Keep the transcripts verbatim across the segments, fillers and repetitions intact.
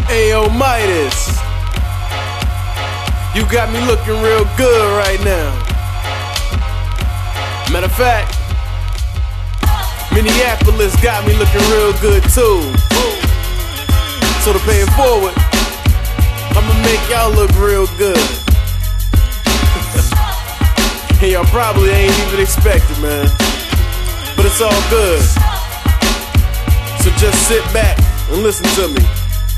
Ayo, Midas, you got me looking real good right now. Matter of fact, Minneapolis got me looking real good too. So to pay it forward, I'ma make y'all look real good. And y'all probably ain't even expected, man. But it's all good. So just sit back and listen to me.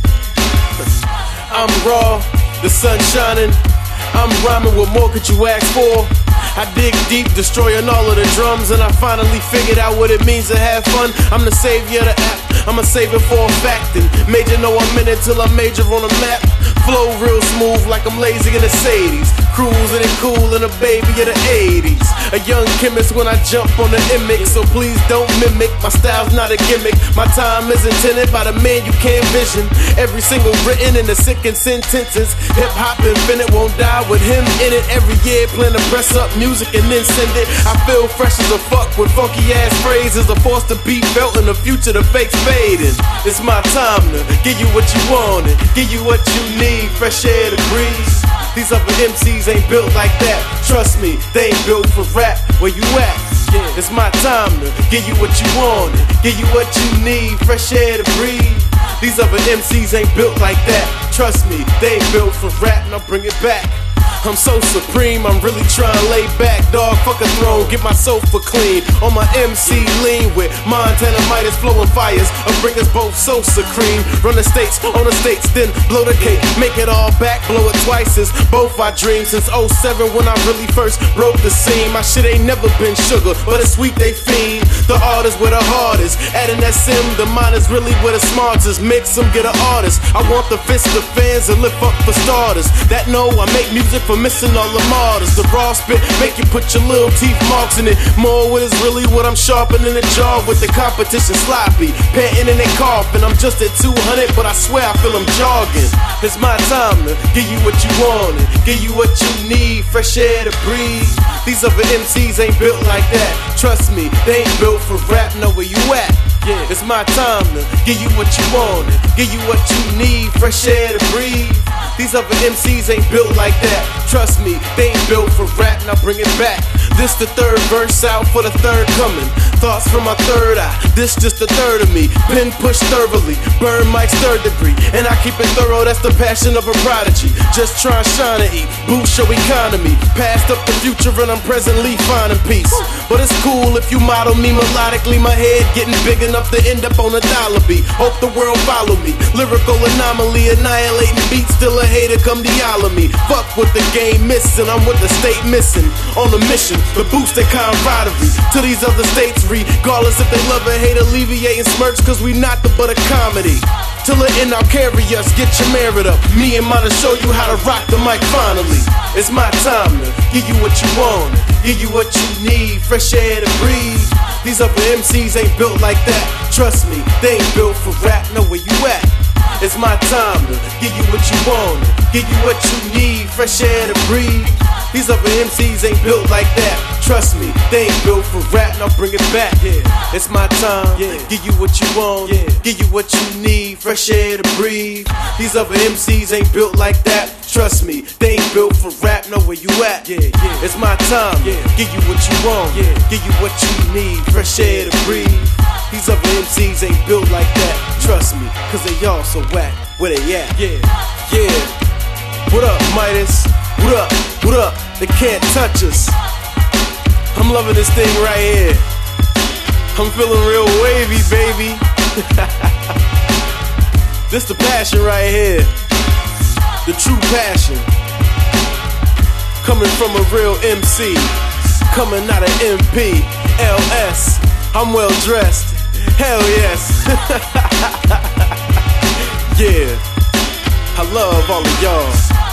I'm raw, the sun shining. I'm rhyming, what more could you ask for? I dig deep, destroying all of the drums, and I finally figured out what it means to have fun. I'm the savior of the app, I'm a savior for a fact, and major know I'm in it till I'm major on the map. Flow real smooth like I'm lazy in the Sadies, cruising and cool in a baby of the eighties. A young chemist when I jump on the immic, so please don't mimic. My style's not a gimmick, my time is intended by the man you can't vision. Every single written in the sickened sentences. Hip-hop infinite, won't die with him in it. Every year plan to press up music and then send it. I feel fresh as a fuck with funky ass phrases. A force to be felt in the future, the fake's fading. It's my time to give you what you wanted, give you what you need. Fresh air to breathe. These other M Cs ain't built like that. Trust me, they ain't built for rap. Where you at? Yeah, it's my time to give you what you wanted, give you what you need. Fresh air to breathe. These other M Cs ain't built like that. Trust me, they ain't built for rap. Now bring it back. I'm so supreme, I'm really trying to lay back, dog, fuck a throne, get my sofa clean. On my M C lean with Montana Midas flowing fires. I bring us both Sosa cream. Run the states, on the states, then blow the cake. Make it all back, blow it twice as both our dreams. Since oh seven when I really first broke the scene. My shit ain't never been sugar, but it's sweet they fiend. The artist where the hardest, adding that sim, the mind is really where the smartest. Mix them, get an artist. I want the fist of fans and lift up for starters. That know I make music for missing all the martyrs. The raw spit make you put your little teeth marks in it. More what is really what I'm sharpening the jaw with the competition sloppy, panting and they coughing. I'm just at two hundred, but I swear I feel I'm jogging. It's my time to give you what you wanted, give you what you need. Fresh air to breathe. These other M Cs ain't built like that. Trust me, they ain't built for rap. Know where you at? Yeah, it's my time to give you what you wanted, give you what you need. Fresh air to breathe. These other M Cs ain't built like that. Trust me, they ain't built for rap. Now bring it back. This the third verse out for the third coming. Thoughts from my third eye. This just the third of me. Pen push thoroughly, burn Mike's third degree, and I keep it thorough. That's the passion of a prodigy. Just try and shine and eat, boost your economy. Past up the future and I'm presently finding peace. But it's cool if you model me melodically. My head getting big enough to end up on a dollar beat. Hope the world follow me. Lyrical anomaly, annihilating beats. Still a hater, come dial me. Fuck with the game missing, I'm with the state missing. On a mission, to boost their camaraderie to these other states, regardless if they love or hate, alleviating smirks, cause we not the but a comedy. Till the end I'll carry us, get your merit up. Me and mine to show you how to rock the mic finally. It's my time to give you what you want, give you what you need. Fresh air to breathe. These other M Cs ain't built like that. Trust me, they ain't built for rap. Know where you at? It's my time to give you what you want, give you what you need. Fresh air to breathe. These other M Cs ain't built like that. Trust me, they ain't built for rap. Now bring it back. Yeah, it's my time. Yeah, give you what you want. Yeah, give you what you need. Fresh air to breathe. These other M Cs ain't built like that. Trust me, they ain't built for rap. Know where you at? Yeah, yeah. It's my time. Yeah, give you what you want. Yeah, give you what you need. Fresh air to breathe. These other M Cs ain't built like that. Trust me, cause they all so whack. Where they at? Yeah, yeah. What up, Midas? What up? What up? They can't touch us. I'm loving this thing right here. I'm feeling real wavy, baby. This the passion right here. The true passion. Coming from a real M C. Coming out of M P. L S. I'm well dressed. Hell yes. Yeah. I love all of y'all.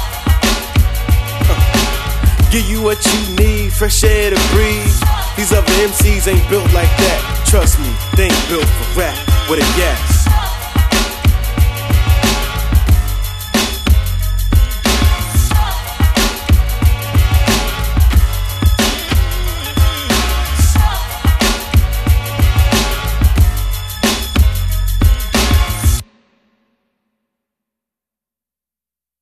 uh. Give you what you need, fresh air to breathe. These other M Cs ain't built like that. Trust me, they ain't built for rap. What a gas.